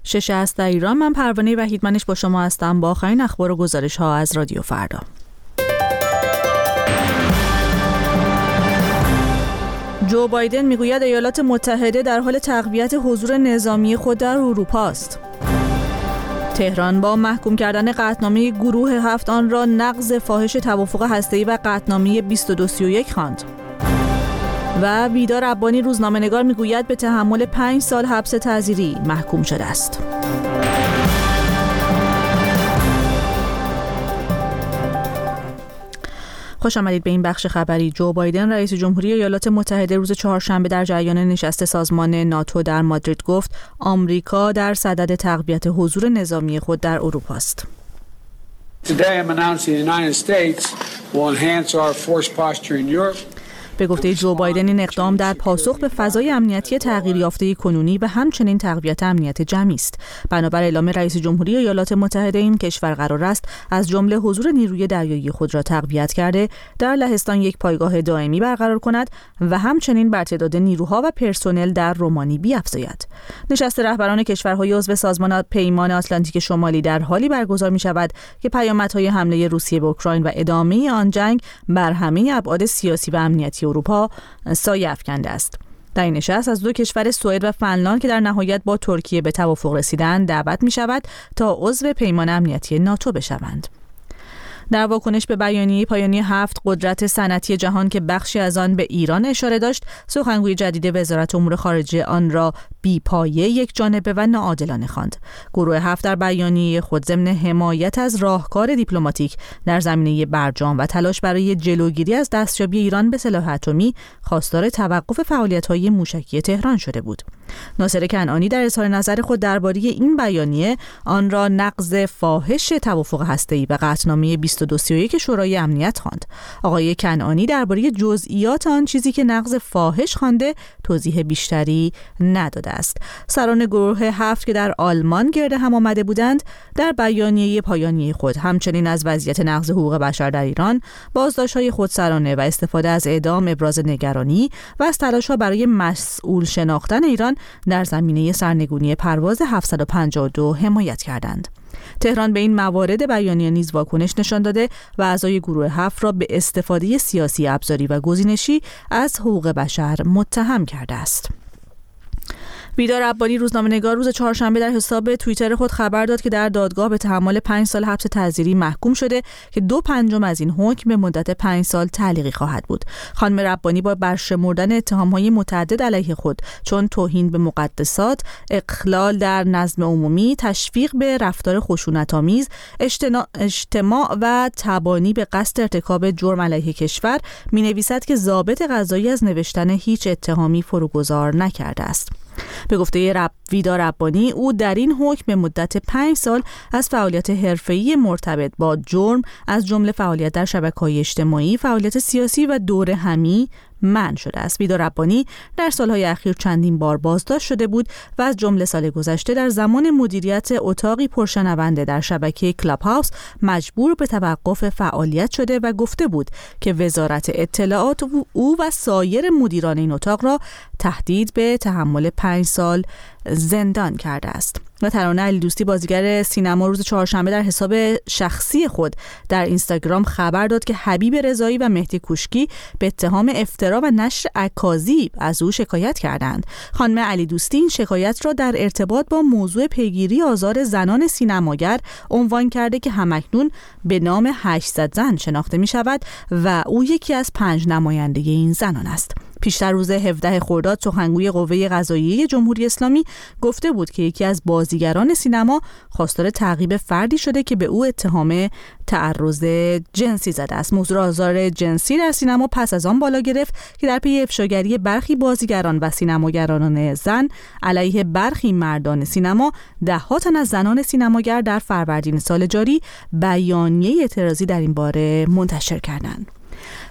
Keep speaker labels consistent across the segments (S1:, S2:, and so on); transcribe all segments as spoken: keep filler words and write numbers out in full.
S1: شش است در ایران. من پروانه وحیدمنش با شما هستم با آخرین اخبار و گزارش ها از رادیو فردا. جو بایدن میگوید ایالات متحده در حال تقویت حضور نظامی خود در اروپا است. تهران با محکوم کردن قطعنامه گروه هفت آن را نقض فاحش توافق هسته‌ای و قطعنامه بیست و دو سی و یک خواند. و ویدا ربانی روزنامه‌نگار میگوید به تحمل پنج سال حبس تعزیری محکوم شده است. خوش آمدید به این بخش خبری. جو بایدن رئیس جمهوری ایالات متحده روز چهارشنبه در جریان نشست سازمان ناتو در مادرید گفت آمریکا در صدد تقویت حضور نظامی خود در اروپا است.
S2: Today I'm announcing the United States will enhance our force posture in Europe.
S1: به گفته جو بایدن این اقدام در پاسخ به فضای امنیتی تغییر یافته کنونی و همچنین تقویت امنیت جمعی است. بنابر اعلام رئیس جمهوری ایالات متحده این کشور قرار است از جمله حضور نیروی دریایی خود را تقویت کرده در لهستان یک پایگاه دائمی برقرار کند و همچنین بر تعداد نیروها و پرسنل در رومانی بیفزاید. نشست رهبران کشورهای عضو سازمان پیمان آتلانتیک شمالی در حالی برگزار می شود که پیامدهای حمله روسیه به اوکراین و ادامه آن جنگ بر همه ابعاد سیاسی و امنیتی اروپا سایه افکنده است. در این نشست از دو کشور سوئد و فنلاند که در نهایت با ترکیه به توافق رسیدند دعوت می شود تا عضو پیمان امنیتی ناتو بشوند. در واکنش به بیانیه پایانی هفت قدرت صنعتی جهان که بخشی از آن به ایران اشاره داشت، سخنگوی جدید وزارت امور خارجه آن را بی‌پایه، یک جانبه و ناعادلانه خواند. گروه هفت در بیانیه خود ضمن حمایت از راهکار دیپلماتیک در زمینه برجام و تلاش برای جلوگیری از دستیابی ایران به سلاح اتمی خواستار توقف فعالیت‌های موشکی تهران شده بود. ناصر کنعانی در اظهار نظر خود درباره این بیانیه آن را نقض فاحش توافق هسته‌ای و قطعنامه بیست و دو سی و یک شورای امنیت خواند. آقای کنعانی درباره جزئیات آن چیزی که نقض فاحش خوانده توضیح بیشتری نداده است. سران گروه هفت که در آلمان گرد هم آمده بودند در بیانیه پایانی خود همچنین از وضعیت نقض حقوق بشر در ایران، بازداشت‌های خودسرانه و استفاده از اعدام ابراز نگرانی و از تلاش‌ها برای مسئول شناختن ایران در زمینه سرنگونی پرواز هفتصد و پنجاه و دو حمایت کردند. تهران به این موارد بیانیه نیز واکنش نشان داده و اعضای گروه هفت را به استفاده سیاسی ابزاری و گزینشی از حقوق بشر متهم کرده است. ویدا ربانی روزنامه‌نگار روز چهارشنبه در حساب توییتر خود خبر داد که در دادگاه به تحمل پنج سال حبس تعزیری محکوم شده که دو پنجم از این حکم به مدت پنج سال تعلیقی خواهد بود. خانم ربانی با برشمردن اتهام‌های متعدد علیه خود چون توهین به مقدسات، اخلال در نظم عمومی، تشویق به رفتار خشونت‌آمیز، اجتماع و تبانی به قصد ارتکاب جرم علیه کشور می‌نویسد که ضابط قضایی از نوشتن هیچ اتهامی فروگذار نکرده است. به گفته رب ویدا ربانی او در این حکم به مدت پنج سال از فعالیت حرفه‌ای مرتبط با جرم از جمله فعالیت در شبکه‌های اجتماعی، فعالیت سیاسی و دوره همی منع شده است. ویدا ربانی در سالهای اخیر چندین بار بازداشت شده بود و از جمله سال گذشته در زمان مدیریت اتاقی پرشنونده در شبکه کلاب هاوس مجبور به توقف فعالیت شده و گفته بود که وزارت اطلاعات او و سایر مدیران این اتاق را تهدید به تحمل پنج سال زندان کرده است. و ترانه علیدوستی بازیگر سینما روز چهارشنبه در حساب شخصی خود در اینستاگرام خبر داد که حبیب رضایی و مهدی کوشکی به اتهام افترا و نشر اکاذیب از او شکایت کردند. خانم علیدوستی این شکایت را در ارتباط با موضوع پیگیری آزار زنان سینماگر عنوان کرده که همکنون به نام هشتصد زن شناخته می شود و او یکی از پنج نماینده این زنان است. پیشتر روز هفدهم خرداد سخنگوی قوه قضاییه جمهوری اسلامی گفته بود که یکی از بازیگران سینما خواستار تعقیب فردی شده که به او اتهام تعرض جنسی زده است. موضوع آزار جنسی در سینما پس از آن بالا گرفت که در پی افشاگری برخی بازیگران و سینماگران زن علیه برخی مردان سینما، ده‌ها تن از زنان سینماگر در فروردین سال جاری بیانیه اعتراضی در این باره منتشر کردند.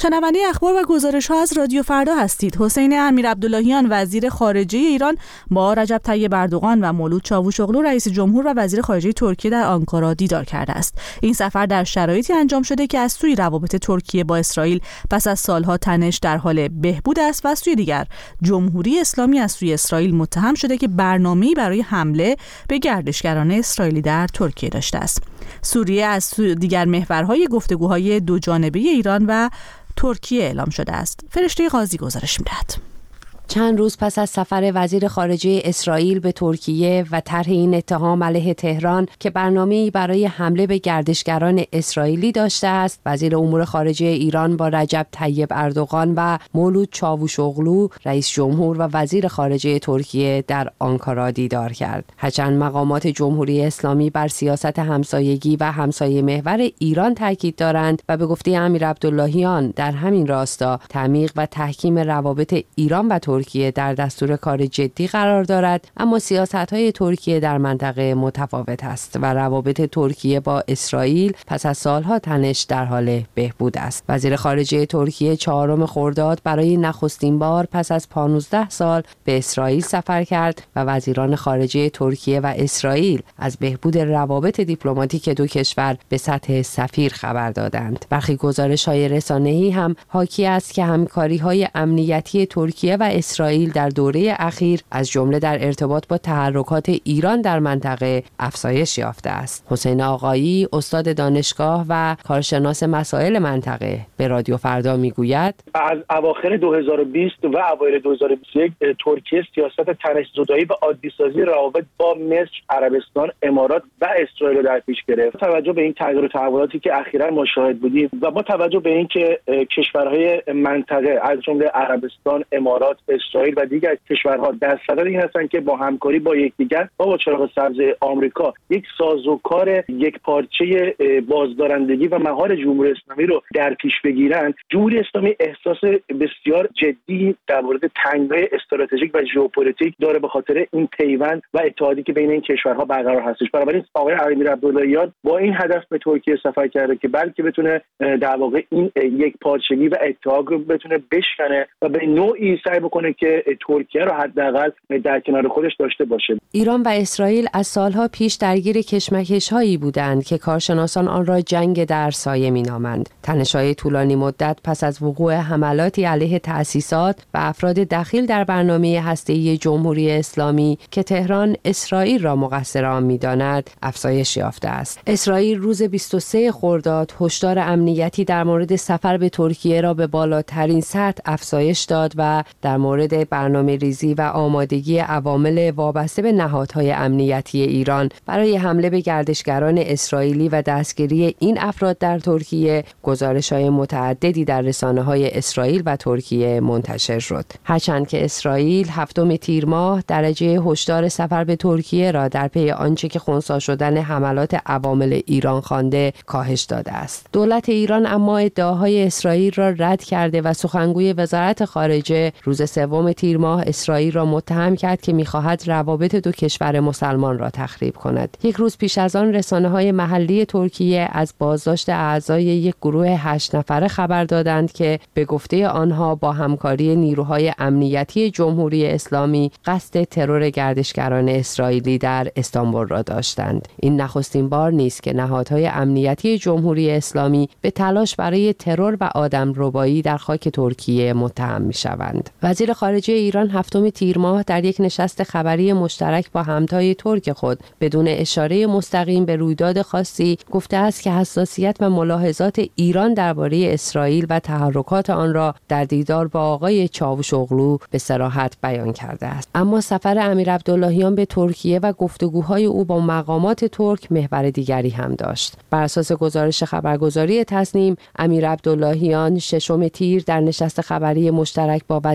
S1: شنونده اخبار و گزارش‌ها از رادیو فردا هستید. حسین امیرعبداللهیان وزیر خارجه ایران با رجب طیب اردوغان و مولود چاوشوغلو رئیس جمهور و وزیر خارجه ترکیه در آنکارا دیدار کرده است. این سفر در شرایطی انجام شده که از سوی روابط ترکیه با اسرائیل پس از سالها تنش در حال بهبود است و از سوی دیگر جمهوری اسلامی از سوی اسرائیل متهم شده که برنامه‌ای برای حمله به گردشگران اسرائیلی در ترکیه داشته است. سوریه از سوی دیگر محورهای گفتگوهای دو جانبه ایران و ترکیه اعلام شده است. فرشته قاضی گزارش می‌دهد.
S3: چند روز پس از سفر وزیر خارجه اسرائیل به ترکیه و طرح این اتهام علیه تهران که برنامه‌ای برای حمله به گردشگران اسرائیلی داشته است، وزیر امور خارجه ایران با رجب طیب اردوغان و مولود چاوشوغلو رئیس جمهور و وزیر خارجه ترکیه در آنکارا دیدار کرد. هرچند مقامات جمهوری اسلامی بر سیاست همسایگی و همسایه محور ایران تاکید دارند و به گفته امیرعبداللهیان در همین راستا تعمیق و تحکیم روابط ایران و ترکیه ترکیه در دستور کار جدی قرار دارد، اما سیاست‌های ترکیه در منطقه متفاوت است و روابط ترکیه با اسرائیل پس از سالها تنش در حال بهبود است. وزیر خارجه ترکیه چهارم خرداد برای نخستین بار پس از پانزده سال به اسرائیل سفر کرد و وزیران خارجه ترکیه و اسرائیل از بهبود روابط دیپلماتیک دو کشور به سطح سفیر خبر دادند. برخی گزارش‌های رسانه‌ای هم حاکی است که همکاری‌های امنیتی ترکیه و اسرائیل در دوره اخیر از جمله در ارتباط با تحرکات ایران در منطقه افزایش یافته است. حسین آقایی، استاد دانشگاه و کارشناس مسائل منطقه، به رادیو فردا میگوید
S4: از اواخر دو هزار و بیست و اوایل دو هزار و بیست و یک ترکیه سیاست تنش‌زدایی و عادی‌سازی روابط با مصر، عربستان، امارات و اسرائیل رو در پیش گرفت. توجه به این تغییر و تحولاتی که اخیراً ما شاهد بودیم و با توجه به اینکه کشورهای منطقه از جمله عربستان، امارات، اسرائیل و دیگر کشورها در صدد این هستند که با همکاری با یکدیگر و با چراغ سبز آمریکا یک سازوکار یک پارچه بازدارندگی و مهار جمهوری اسلامی رو در پیش بگیرند. جمهوری اسلامی احساس بسیار جدی در مورد تنگنای استراتژیک و ژئوپلیتیک داره به خاطر این پیوند و اتحادی که بین این کشورها برقرار هستش. بنابراین آقای امیرعبداللهیان با این هدف به ترکیه سفر کرده که بلکه بتونه در واقع این یک پارچگی و اتحاد رو بتونه بشکنه و به نوعی سعی بکنه که ترکیه رو حداقل در کنار خودش داشته باشه.
S3: ایران و اسرائیل از سالها پیش درگیر کشمکش‌هایی بودند که کارشناسان آن را جنگ در سایه می‌نامند. تنش‌های طولانی مدت پس از وقوع حملاتی علیه تأسیسات و افراد دخیل در برنامه هسته‌ای جمهوری اسلامی که تهران اسرائیل را مقصر آن می‌داند، افزایش یافته است. اسرائیل روز بیست و سوم خرداد هشدار امنیتی در مورد سفر به ترکیه را به بالاترین سطح افزایش داد و در مورد برنامه ریزی و آمادگی عوامل وابسته به نهادهای امنیتی ایران برای حمله به گردشگران اسرائیلی و دستگیری این افراد در ترکیه گزارش‌های متعددی در رسانه‌های اسرائیل و ترکیه منتشر شد. هرچند که اسرائیل هفتم تیر ماه درجه هشدار سفر به ترکیه را در پی آنچه که خنثی شدن حملات عوامل ایران خوانده کاهش داده است. دولت ایران اما ادعاهای اسرائیل را رد کرده و سخنگوی وزارت خارجه روز سوم تیر ماه اسرائیل را متهم کرد که می‌خواهد روابط دو کشور مسلمان را تخریب کند. یک روز پیش از آن رسانه‌های محلی ترکیه از بازداشت اعضای یک گروه هشت نفره خبر دادند که به گفته آنها با همکاری نیروهای امنیتی جمهوری اسلامی قصد ترور گردشگران اسرائیلی در استانبول را داشتند. این نخستین بار نیست که نهادهای امنیتی جمهوری اسلامی به تلاش برای ترور و آدمربایی در خاک ترکیه متهم می‌شوند. وزیر خارجه ایران هفتم تیر ماه در یک نشست خبری مشترک با همتای ترک خود بدون اشاره مستقیم به رویداد خاصی گفته است که حساسیت و ملاحظات ایران درباره اسرائیل و تحرکات آن را در دیدار با آقای چاوشوغلو به صراحت بیان کرده است. اما سفر امیرعبداللهیان به ترکیه و گفتگوهای او با مقامات ترک محور دیگری هم داشت. بر اساس گزارش خبرگزاری تصنیم، امیرعبداللهیان ششم تیر در نشست خبری مشترک با وزیر امور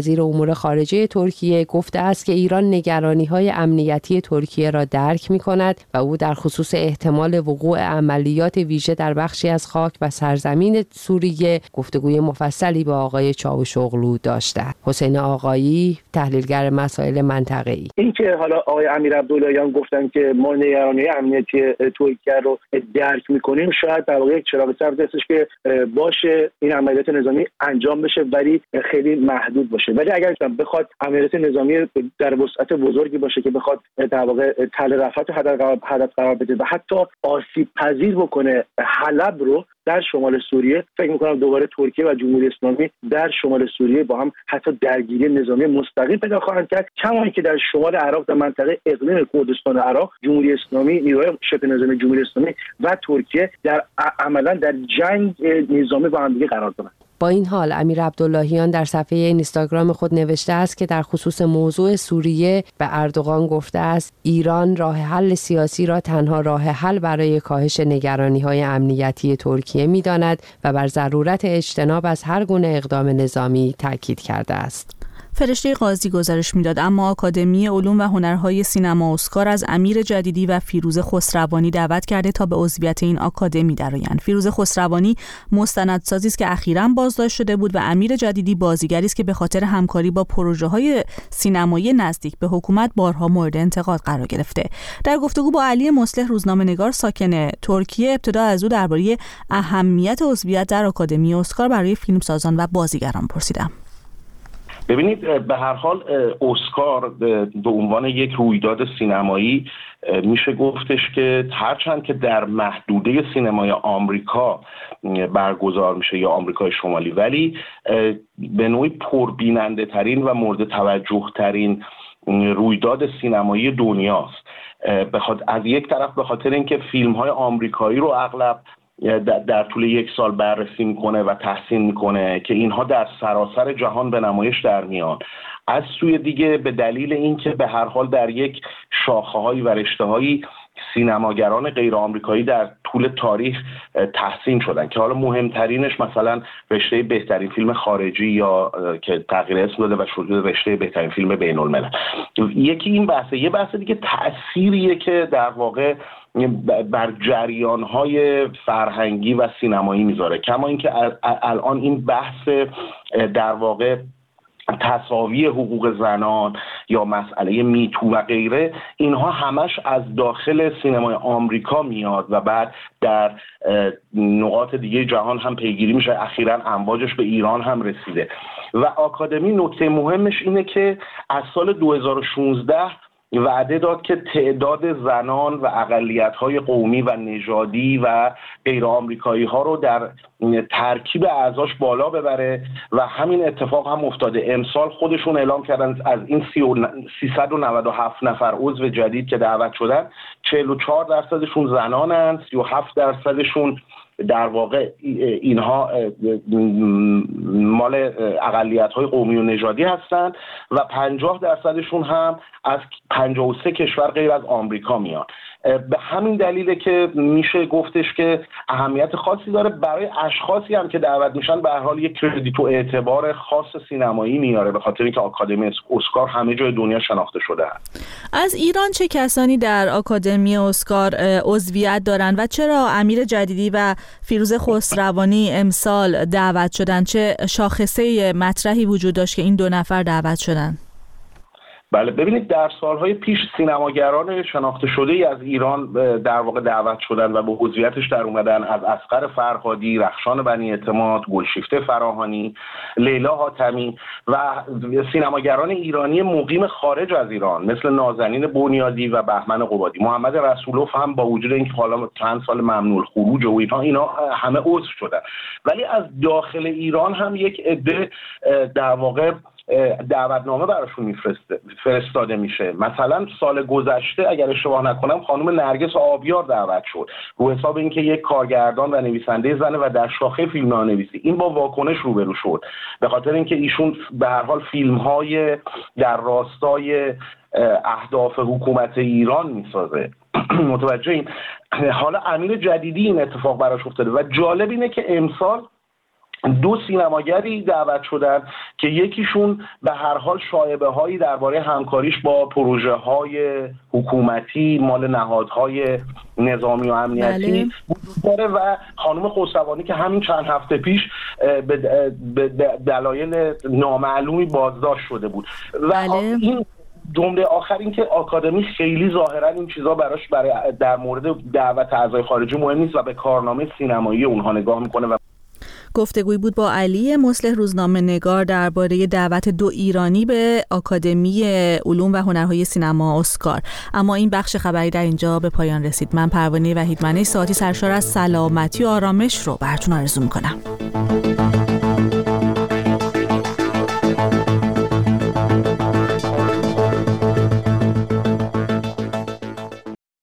S3: امور خارجه ترکیه گفته است که ایران نگرانی‌های امنیتی ترکیه را درک می‌کند و او در خصوص احتمال وقوع عملیات ویژه در بخشی از خاک و سرزمین سوریه گفتگوی مفصلی با آقای چاوشوغلو داشته. حسین آقایی، تحلیلگر مسائل منطقه‌ای:
S4: این که حالا آقای امیر عبداللهیان گفتن که ما نگرانی امنیتی ترکیه رو درک می‌کنیم، شاید در واقع یک چراغ سبز هستش که باشه این عملیات نظامی انجام بشه ولی خیلی محدود باشه. ولی اگر بخواد عملیات نظامی در وسعت بزرگی باشه که بخواد در واقع تل رفعت هدف قرار بده و حتی آسیب پذیر بکنه حلب رو در شمال سوریه، فکر می‌کنم دوباره ترکیه و جمهوری اسلامی در شمال سوریه با هم حتی درگیری نظامی مستقیم پیدا خواهند کرد، کما اینکه در شمال عراق در منطقه اقلیم کردستان عراق جمهوری اسلامی، نیروهای شبه نظامی جمهوری اسلامی و ترکیه در عملاً در جنگ نظامی با هم دیگه قرار دارند.
S3: با این حال امیر عبداللهیان در صفحه اینستاگرام خود نوشته است که در خصوص موضوع سوریه به اردوغان گفته است ایران راه حل سیاسی را تنها راه حل برای کاهش نگرانی‌های امنیتی ترکیه می‌داند و بر ضرورت اجتناب از هر گونه اقدام نظامی تاکید کرده است.
S1: فرشته قاضی گزارش میداد اما آکادمی علوم و هنرهای سینما اسکار از امیر جدیدی و فیروز خسروانی دعوت کرده تا به عضویت این آکادمی درآیند. فیروز خسروانی مستندسازی است که اخیراً بازداشت شده بود و امیر جدیدی بازیگری است که به خاطر همکاری با پروژه‌های سینمایی نزدیک به حکومت بارها مورد انتقاد قرار گرفته. در گفتگو با علی مصلح روزنامه‌نگار ساکن ترکیه ابتدا از او درباره اهمیت عضویت در آکادمی اسکار برای فیلمسازان و بازیگران پرسیدم.
S5: ببینید، به هر حال اسکار به عنوان یک رویداد سینمایی میشه گفتش که هرچند که در محدوده سینمای آمریکا برگزار میشه یا آمریکای شمالی، ولی به نوعی پربیننده ترین و مورد توجه ترین رویداد سینمایی دنیاست. بخاطر از یک طرف به خاطر اینکه فیلم های آمریکایی رو اغلب در طول یک سال بررسی میکنه و تحسین میکنه که اینها در سراسر جهان به نمایش در میان، از سوی دیگه به دلیل اینکه به هر حال در یک شاخه‌هایی و رشته‌هایی سینماگران غیر آمریکایی در طول تاریخ تحسین شدن که حالا مهمترینش مثلا رشته بهترین فیلم خارجی یا که تغییر اسم داده و شده رشته بهترین فیلم بین الملل. یکی این بحثه. یه بحث دیگه تأثیریه که در واقع بر جریان‌های فرهنگی و سینمایی میذاره، کما اینکه الان این بحث در واقع تساوی حقوق زنان یا مسئله میتو و غیره، اینها همش از داخل سینمای آمریکا میاد و بعد در نقاط دیگه جهان هم پیگیری میشه. اخیراً امواجش به ایران هم رسیده و آکادمی نکته مهمش اینه که از سال دو هزار و شانزده وعده داد که تعداد زنان و اقلیت‌های قومی و نژادی و غیر آمریکایی ها رو در ترکیب اعضاش بالا ببره و همین اتفاق هم افتاده. امسال خودشون اعلام کردن از این سیصد و نود و هفت نفر عضو جدید که دعوت شدن، چهل و چهار درصدشون زنانن، سی و هفت درصدشون در واقع اینها مال اقلیت‌های قومی و نژادی هستند و پنجاه درصدشون هم از پنجاه و سه کشور غیر از آمریکا میان. به همین دلیله که میشه گفتش که اهمیت خاصی داره برای اشخاصی هم که دعوت میشن. به هر حال یک کردیت و اعتبار خاص سینمایی میاره به خاطر اینکه آکادمی اسکار همه جای دنیا شناخته شده است.
S1: از ایران چه کسانی در آکادمی اسکار عضویت دارن و چرا امیر جدیدی و فیروز خسروانی امسال دعوت شدن؟ چه شاخصه مطرحی وجود داشت که این دو نفر دعوت شدن؟
S5: بله، ببینید در سالهای پیش سینماگران شناخته شده ای از ایران در واقع دعوت شدن و به عضویتش در اومدن، از اصغر فرهادی، رخشان بنی اعتماد، گلشیفته فراهانی، لیلا حاتمی و سینماگران ایرانی مقیم خارج از ایران مثل نازنین بنیادی و بهمن قبادی. محمد رسولوف هم با وجود اینکه حالا چند سال ممنوع خروج و اینها اینا همه عضو شدن، ولی از داخل ایران هم یک عده در واقع دعوتنامه براشون میفرسته فرستاده میشه. مثلا سال گذشته اگر اشتباه نکنم خانم نرگس آبیار دعوت شد رو حساب اینکه یک کارگردان و نویسنده زنه و در شاخه فیلمنامه‌نویسی. این با واکنش روبرو شد به خاطر اینکه ایشون به هر حال فیلم‌های در راستای اهداف حکومت ایران میسازه. متوجه این؟ حالا امیر جدیدی این اتفاق براش افتاده و جالب اینه که امسال دو سینماگری دعوت شدن که یکیشون به هر حال شایبه هایی درباره همکاریش با پروژه های حکومتی مال نهادهای نظامی و امنیتی وجود داره و خانم خسروانی که همین چند هفته پیش به دلایل نامعلومی بازداشت شده بود. و
S1: بله.
S5: این جمله آخر این که آکادمی خیلی ظاهرا این چیزا براش برای در مورد دعوت اعضای خارجی مهم نیست و به کارنامه سینمایی اونها نگاه میکنه. و
S1: گفتگوی بود با علی مصلح روزنامه نگار درباره دعوت دو ایرانی به آکادمی علوم و هنرهای سینما اسکار. اما این بخش خبری در اینجا به پایان رسید. من پروانه وحیدمنه ساعتی سرشار از سلامتی و آرامش رو براتون آرزو میکنم.